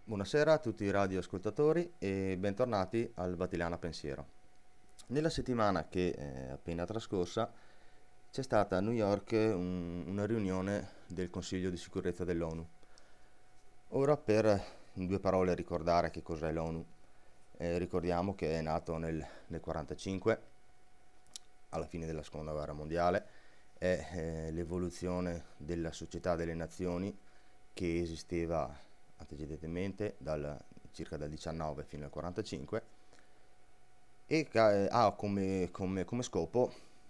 Buonasera a tutti i radioascoltatori e bentornati al Vatilana Pensiero. Nella settimana che è appena trascorsa c'è stata a New York una riunione del Consiglio di sicurezza dell'ONU. Ora per in due parole ricordare che cos'è l'ONU. Ricordiamo che è nato nel 1945, alla fine della seconda guerra mondiale, è l'evoluzione della società delle nazioni che esisteva antecedentemente circa dal 19 fino al 45 e ha come scopo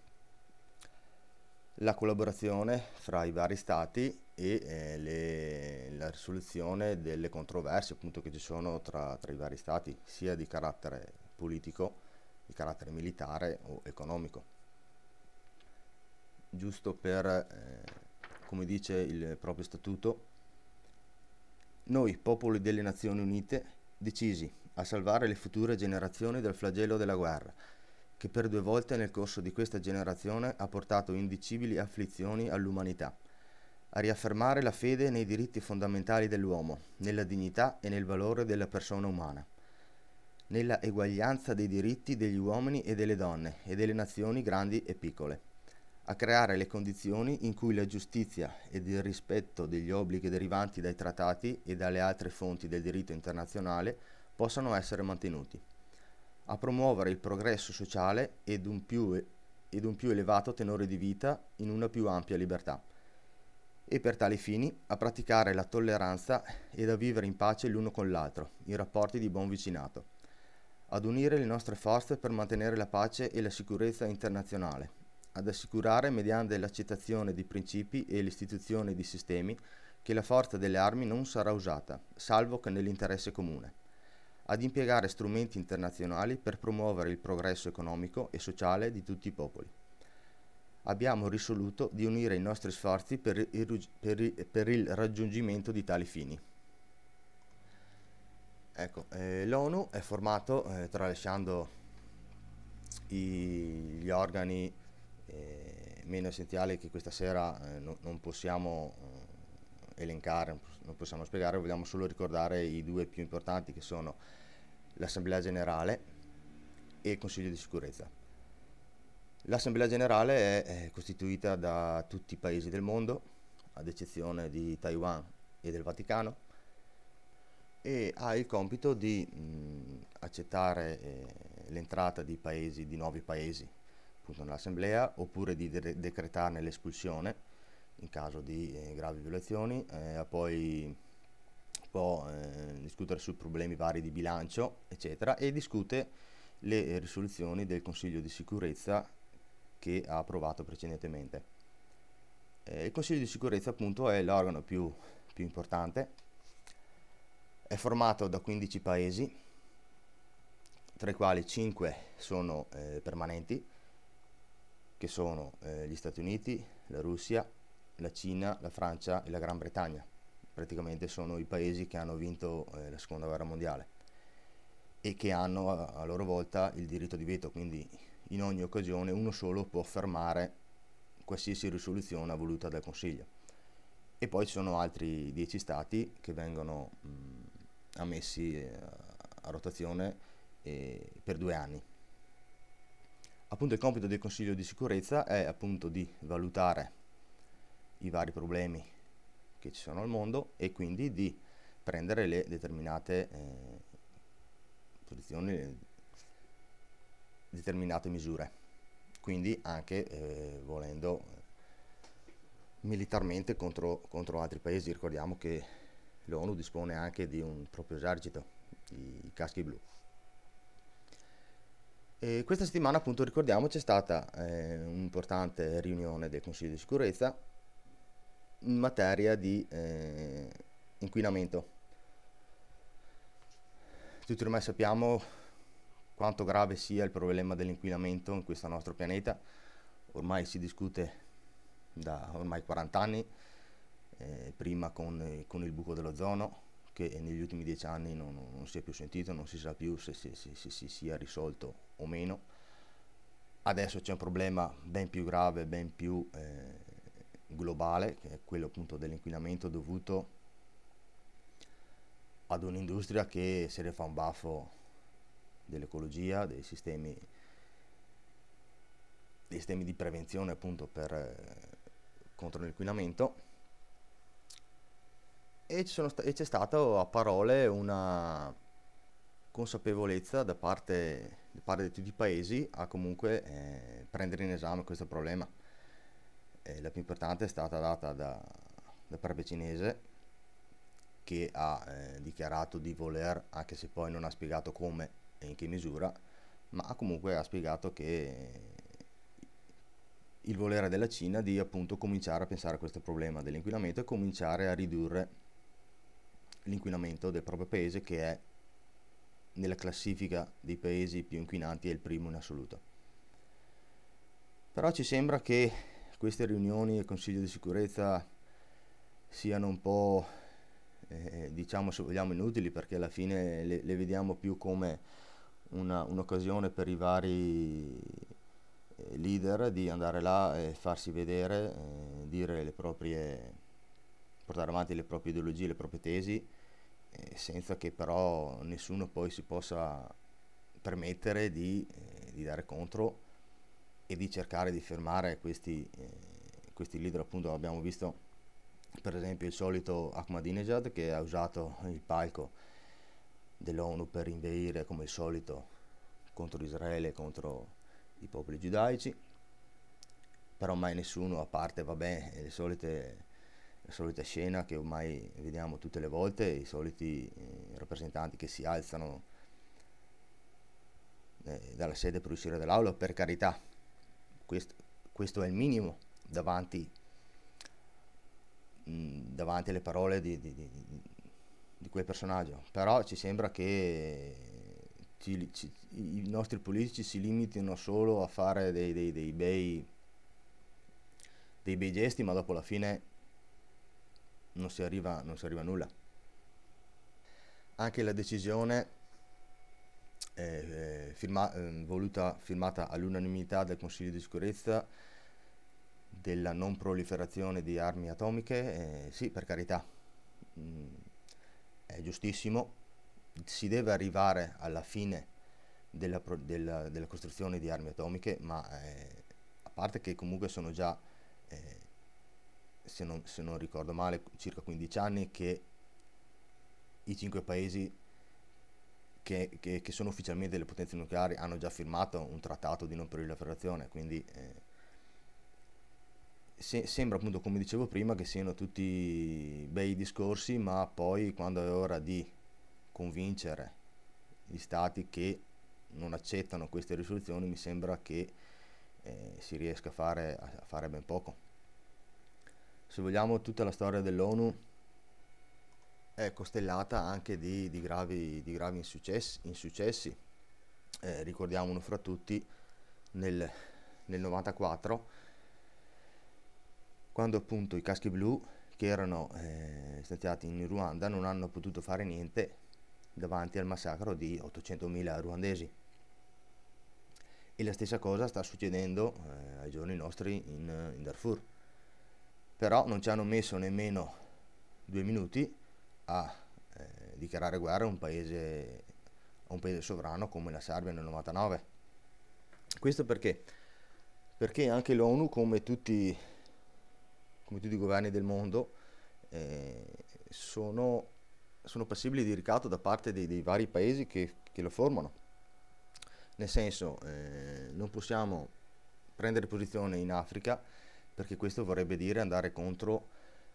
la collaborazione fra i vari stati e la risoluzione delle controversie appunto che ci sono tra i vari stati, sia di carattere politico, di carattere militare o economico. Giusto per, come dice il proprio statuto, noi, popoli delle Nazioni Unite, decisi a salvare le future generazioni dal flagello della guerra, che per 2 volte nel corso di questa generazione ha portato indicibili afflizioni all'umanità, a riaffermare la fede nei diritti fondamentali dell'uomo, nella dignità e nel valore della persona umana, nella eguaglianza dei diritti degli uomini e delle donne e delle nazioni grandi e piccole, a creare le condizioni in cui la giustizia ed il rispetto degli obblighi derivanti dai trattati e dalle altre fonti del diritto internazionale possano essere mantenuti, a promuovere il progresso sociale ed un più elevato tenore di vita in una più ampia libertà, e per tali fini a praticare la tolleranza ed a vivere in pace l'uno con l'altro, in rapporti di buon vicinato, ad unire le nostre forze per mantenere la pace e la sicurezza internazionale, ad assicurare mediante l'accettazione di principi e l'istituzione di sistemi che la forza delle armi non sarà usata, salvo che nell'interesse comune, ad impiegare strumenti internazionali per promuovere il progresso economico e sociale di tutti i popoli. Abbiamo risoluto di unire i nostri sforzi per il raggiungimento di tali fini. Ecco, l'ONU è formato, tralasciando gli organi meno essenziali che questa sera non possiamo elencare, non possiamo spiegare, vogliamo solo ricordare i due più importanti che sono l'Assemblea Generale e il Consiglio di Sicurezza. L'Assemblea Generale è costituita da tutti i paesi del mondo, ad eccezione di Taiwan e del Vaticano, e ha il compito di accettare l'entrata di nuovi paesi appunto nell'assemblea, oppure di decretarne l'espulsione in caso di gravi violazioni. Poi può discutere su problemi vari di bilancio eccetera, e discute le risoluzioni del Consiglio di sicurezza che ha approvato precedentemente. Il Consiglio di sicurezza appunto è l'organo più importante, è formato da 15 paesi, tra i quali 5 sono permanenti, che sono gli Stati Uniti, la Russia, la Cina, la Francia e la Gran Bretagna. Praticamente sono i paesi che hanno vinto la seconda guerra mondiale e che hanno a loro volta il diritto di veto, quindi in ogni occasione uno solo può fermare qualsiasi risoluzione voluta dal Consiglio. E poi ci sono altri 10 stati che vengono ammessi a rotazione per 2 anni. Appunto il compito del Consiglio di sicurezza è appunto di valutare i vari problemi che ci sono al mondo e quindi di prendere le determinate posizioni, determinate misure, quindi anche volendo militarmente contro altri paesi. Ricordiamo che l'ONU dispone anche di un proprio esercito, i caschi blu. E questa settimana appunto ricordiamo c'è stata un'importante riunione del Consiglio di sicurezza in materia di inquinamento. Tutti ormai sappiamo quanto grave sia il problema dell'inquinamento in questo nostro pianeta. Ormai si discute da ormai 40 anni, prima con il buco dell'ozono, che negli ultimi 10 anni non si è più sentito, non si sa più se si sia risolto o meno. Adesso c'è un problema ben più grave, ben più globale, che è quello appunto dell'inquinamento dovuto ad un'industria che se ne fa un baffo dell'ecologia, dei sistemi di prevenzione appunto contro l'inquinamento. E c'è stata a parole una consapevolezza da parte di tutti i paesi a comunque prendere in esame questo problema. La più importante è stata data da parte cinese, che ha dichiarato di voler, anche se poi non ha spiegato come e in che misura, ma comunque ha spiegato che il volere della Cina di appunto cominciare a pensare a questo problema dell'inquinamento e cominciare a ridurre l'inquinamento del proprio paese, che è nella classifica dei paesi più inquinanti è il primo in assoluto. Però ci sembra che queste riunioni del Consiglio di sicurezza siano un po' diciamo, se vogliamo, inutili, perché alla fine le vediamo più come un'occasione per i vari leader di andare là e farsi vedere, portare avanti le proprie ideologie, le proprie tesi, senza che però nessuno poi si possa permettere di dare contro e di cercare di fermare questi leader. Appunto abbiamo visto per esempio il solito Ahmadinejad, che ha usato il palco dell'ONU per inveire come il solito contro Israele e contro i popoli giudaici, però mai nessuno, a parte vabbè la solita scena che ormai vediamo tutte le volte, i soliti rappresentanti che si alzano dalla sede per uscire dall'aula. Per carità, questo è il minimo davanti alle parole di quel personaggio. Però ci sembra che i nostri politici si limitino solo a fare dei bei gesti, ma dopo alla fine non si arriva a nulla. Anche la decisione firmata all'unanimità del Consiglio di sicurezza della non proliferazione di armi atomiche, sì, per carità, è giustissimo, si deve arrivare alla fine della costruzione di armi atomiche, ma a parte che comunque sono già, se non ricordo male, circa 15 anni che i 5 paesi che sono ufficialmente delle potenze nucleari hanno già firmato un trattato di non proliferazione, quindi sembra appunto, come dicevo prima, che siano tutti bei discorsi, ma poi quando è ora di convincere gli stati che non accettano queste risoluzioni, mi sembra che si riesca a fare ben poco. Se vogliamo, tutta la storia dell'ONU è costellata anche di gravi insuccessi. Ricordiamo uno fra tutti nel 94, quando appunto i caschi blu, che erano stanziati in Ruanda, non hanno potuto fare niente davanti al massacro di 800.000 ruandesi. E la stessa cosa sta succedendo ai giorni nostri in Darfur. Però non ci hanno messo nemmeno 2 minuti a dichiarare guerra a un paese sovrano come la Serbia nel 99. Questo perché? Perché anche l'ONU, come tutti i governi del mondo, sono passibili di ricatto da parte dei vari paesi che lo formano. Nel senso, non possiamo prendere posizione in Africa, perché questo vorrebbe dire andare contro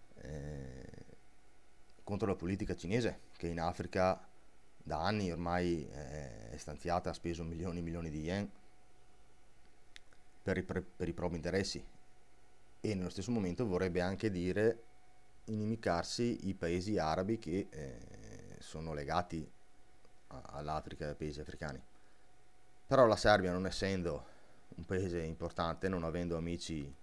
la politica cinese, che in Africa da anni ormai è stanziata, ha speso milioni e milioni di yen per i propri interessi, e nello stesso momento vorrebbe anche dire inimicarsi i paesi arabi che sono legati all'Africa e ai paesi africani. Però la Serbia, non essendo un paese importante, non avendo amici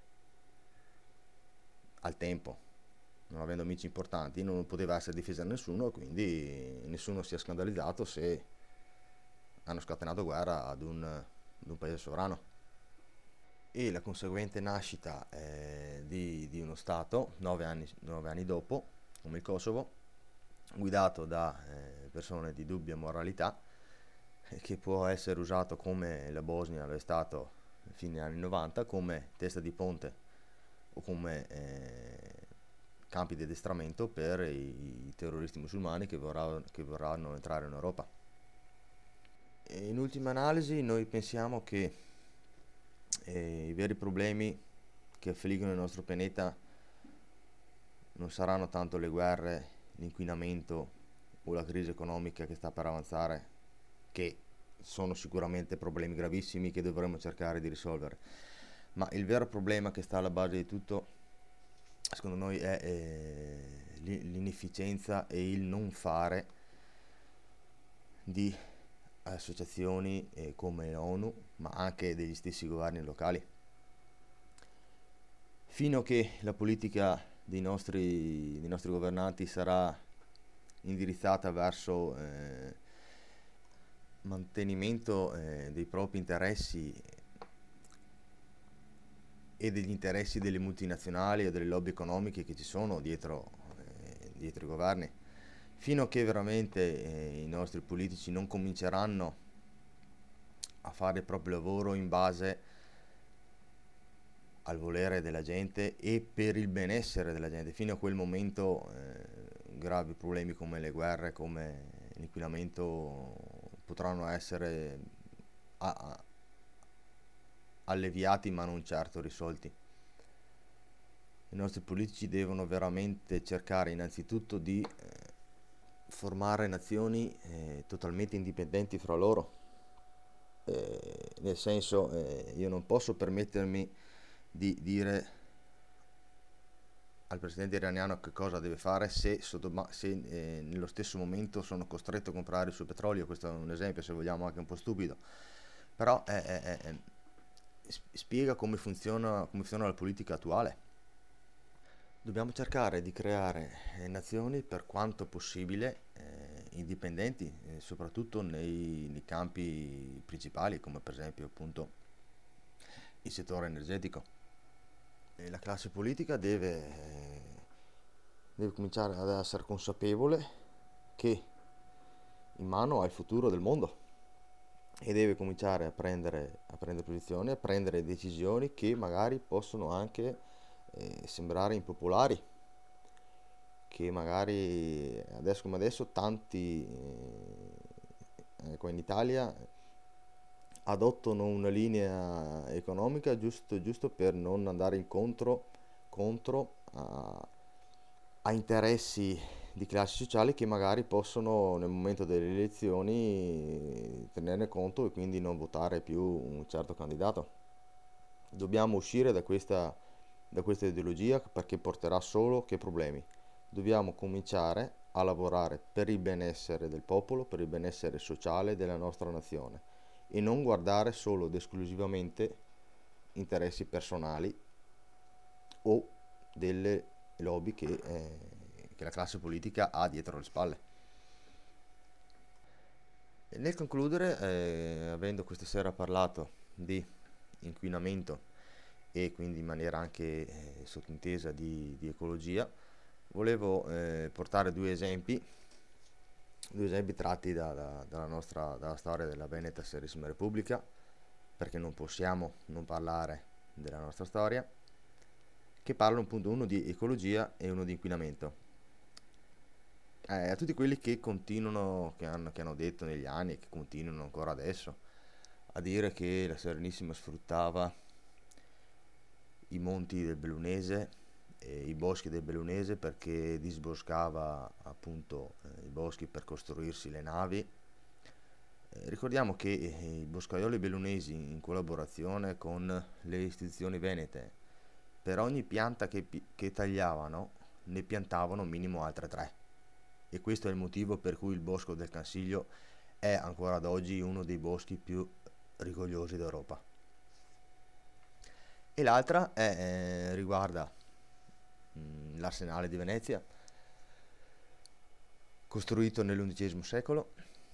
al tempo, non avendo amici importanti, non poteva essere difesa da nessuno, quindi nessuno si è scandalizzato se hanno scatenato guerra ad un paese sovrano. E la conseguente nascita di uno Stato 9 anni dopo, come il Kosovo, guidato da persone di dubbia moralità, che può essere usato come la Bosnia lo è stato a fine anni 90, come testa di ponte o come campi di addestramento per i terroristi musulmani che vorranno entrare in Europa. E in ultima analisi noi pensiamo che i veri problemi che affliggono il nostro pianeta non saranno tanto le guerre, l'inquinamento o la crisi economica che sta per avanzare, che sono sicuramente problemi gravissimi che dovremmo cercare di risolvere, ma il vero problema che sta alla base di tutto, secondo noi, è l'inefficienza e il non fare di associazioni come l'ONU, ma anche degli stessi governi locali. Fino a che la politica dei nostri governanti sarà indirizzata verso mantenimento dei propri interessi e degli interessi delle multinazionali o delle lobby economiche che ci sono dietro i governi, fino a che veramente i nostri politici non cominceranno a fare il proprio lavoro in base al volere della gente e per il benessere della gente, fino a quel momento gravi problemi come le guerre, come l'inquinamento potranno essere alleviati ma non certo risolti. I nostri politici devono veramente cercare innanzitutto di formare nazioni totalmente indipendenti fra loro, nel senso io non posso permettermi di dire al presidente iraniano che cosa deve fare se nello stesso momento sono costretto a comprare il suo petrolio. Questo è un esempio, se vogliamo, anche un po' stupido, però spiega come funziona la politica attuale. Dobbiamo cercare di creare nazioni per quanto possibile indipendenti, soprattutto nei campi principali, come per esempio appunto il settore energetico. E la classe politica deve cominciare ad essere consapevole che in mano ha il futuro del mondo e deve cominciare a prendere posizione, a prendere decisioni che magari possono anche sembrare impopolari, che magari adesso come adesso tanti qua in Italia adottano una linea economica giusto per non andare contro a interessi di classi sociali che magari possono nel momento delle elezioni tenerne conto e quindi non votare più un certo candidato. Dobbiamo uscire da questa ideologia, perché porterà solo che problemi. Dobbiamo cominciare a lavorare per il benessere del popolo, per il benessere sociale della nostra nazione e non guardare solo ed esclusivamente interessi personali o delle lobby che la classe politica ha dietro le spalle. E nel concludere, avendo questa sera parlato di inquinamento e quindi in maniera anche sottintesa di ecologia, volevo portare due esempi tratti dalla storia della Veneta Serissima Repubblica, perché non possiamo non parlare della nostra storia, che parlano appunto uno di ecologia e uno di inquinamento. A tutti quelli che continuano, che hanno detto negli anni e che continuano ancora adesso a dire che la Serenissima sfruttava i monti del Bellunese e i boschi del Bellunese perché disboscava appunto i boschi per costruirsi le navi. Ricordiamo che i boscaioli bellunesi, in collaborazione con le istituzioni venete, per ogni pianta che tagliavano ne piantavano minimo altre 3, e questo è il motivo per cui il bosco del Cansiglio è ancora ad oggi uno dei boschi più rigogliosi d'Europa. E l'altra riguarda l'Arsenale di Venezia, costruito nell'undicesimo secolo,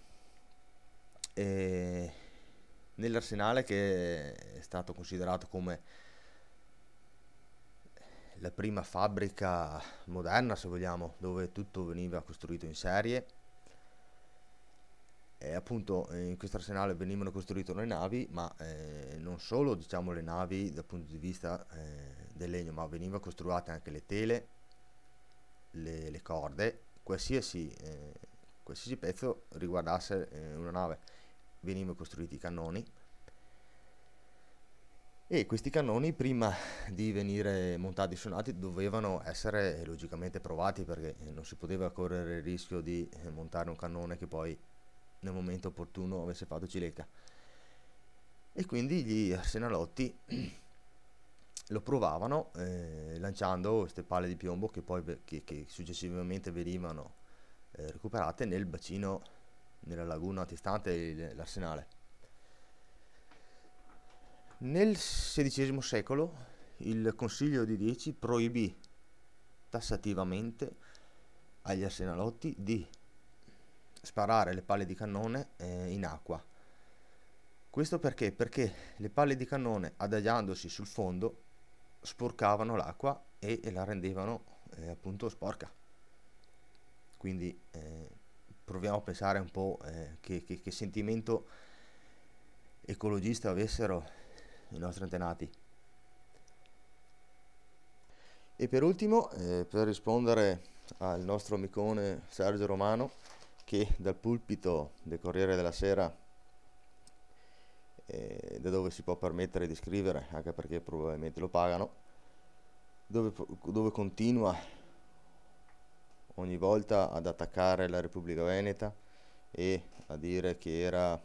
e nell'Arsenale, che è stato considerato come la prima fabbrica moderna, se vogliamo, dove tutto veniva costruito in serie, appunto in questo arsenale venivano costruite le navi, ma non solo diciamo le navi dal punto di vista del legno, ma venivano costruite anche le tele, le corde, qualsiasi pezzo riguardasse una nave. Venivano costruiti i cannoni, e questi cannoni prima di venire montati e suonati dovevano essere logicamente provati, perché non si poteva correre il rischio di montare un cannone che poi nel momento opportuno avesse fatto cilecca. E quindi gli arsenalotti lo provavano lanciando queste palle di piombo che poi che successivamente venivano recuperate nel bacino, nella laguna antistante l'arsenale. Nel XVI secolo il Consiglio di 10 proibì tassativamente agli arsenalotti di sparare le palle di cannone in acqua. Questo perché? Perché le palle di cannone, adagiandosi sul fondo, sporcavano l'acqua e la rendevano appunto sporca. Quindi proviamo a pensare un po' che sentimento ecologista avessero i nostri antenati. E per ultimo, per rispondere al nostro amicone Sergio Romano, che dal pulpito del Corriere della Sera, da dove si può permettere di scrivere, anche perché probabilmente lo pagano, dove continua ogni volta ad attaccare la Repubblica Veneta e a dire che era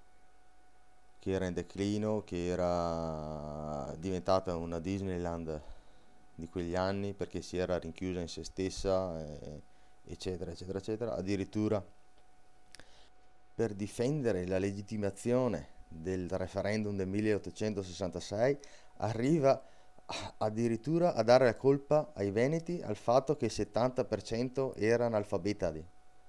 in declino, che era diventata una Disneyland di quegli anni perché si era rinchiusa in se stessa, eccetera eccetera eccetera. Addirittura per difendere la legittimazione del referendum del 1866 arriva addirittura a dare la colpa ai veneti al fatto che il 70% era analfabeti.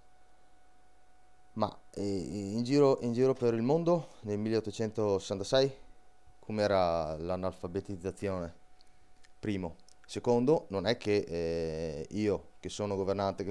Ma in giro per il mondo nel 1866 com'era l'analfabetizzazione? Primo. Secondo, non è che io che sono governante,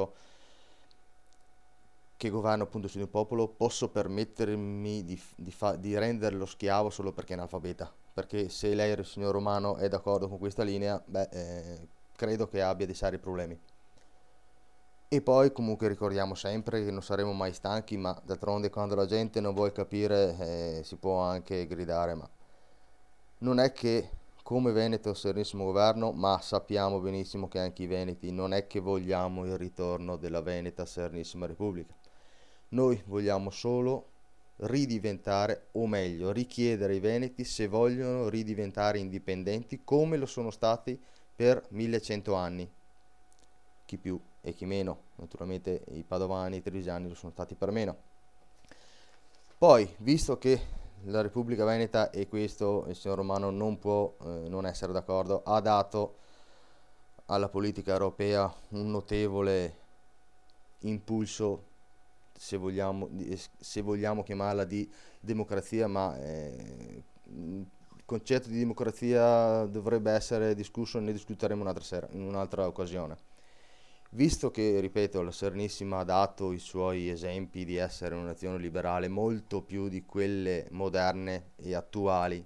che governo appunto su di un popolo, posso permettermi di rendere lo schiavo solo perché è analfabeta. Perché se lei, il signor Romano, è d'accordo con questa linea, credo che abbia dei seri problemi. E poi comunque ricordiamo sempre che non saremo mai stanchi, ma d'altronde quando la gente non vuole capire si può anche gridare, ma non è che come Veneto Serenissimo Governo, ma sappiamo benissimo che anche i veneti non è che vogliamo il ritorno della Veneta Serenissima Repubblica. Noi vogliamo solo ridiventare, o meglio, richiedere ai veneti se vogliono ridiventare indipendenti come lo sono stati per 1100 anni. Chi più e chi meno, naturalmente i padovani e i trevigiani lo sono stati per meno. Poi, visto che la Repubblica Veneta, e questo il signor Romano non può non essere d'accordo, ha dato alla politica europea un notevole impulso, se vogliamo chiamarla di democrazia, ma il concetto di democrazia dovrebbe essere discusso e ne discuteremo un'altra sera, in un'altra occasione. Visto che, ripeto, la Serenissima ha dato i suoi esempi di essere una nazione liberale molto più di quelle moderne e attuali,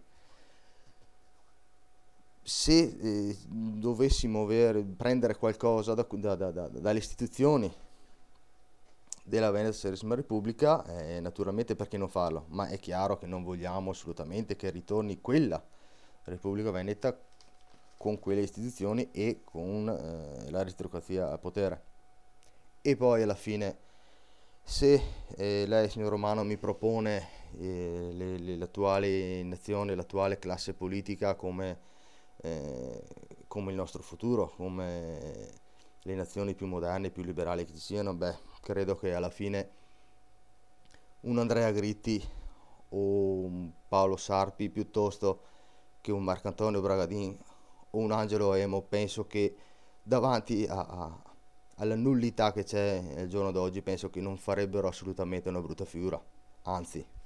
se dovessimo prendere qualcosa dalle istituzioni della Veneta Serenissima Repubblica, naturalmente perché non farlo, ma è chiaro che non vogliamo assolutamente che ritorni quella Repubblica Veneta con quelle istituzioni e con l'aristocrazia al potere. E poi alla fine, se lei, signor Romano, mi propone l'attuale nazione, l'attuale classe politica come il nostro futuro, come le nazioni più moderne, più liberali che ci siano, credo che alla fine un Andrea Gritti o un Paolo Sarpi, piuttosto che un Marcantonio Bragadin o un Angelo Emo, penso che davanti alla nullità che c'è al giorno d'oggi, penso che non farebbero assolutamente una brutta figura, anzi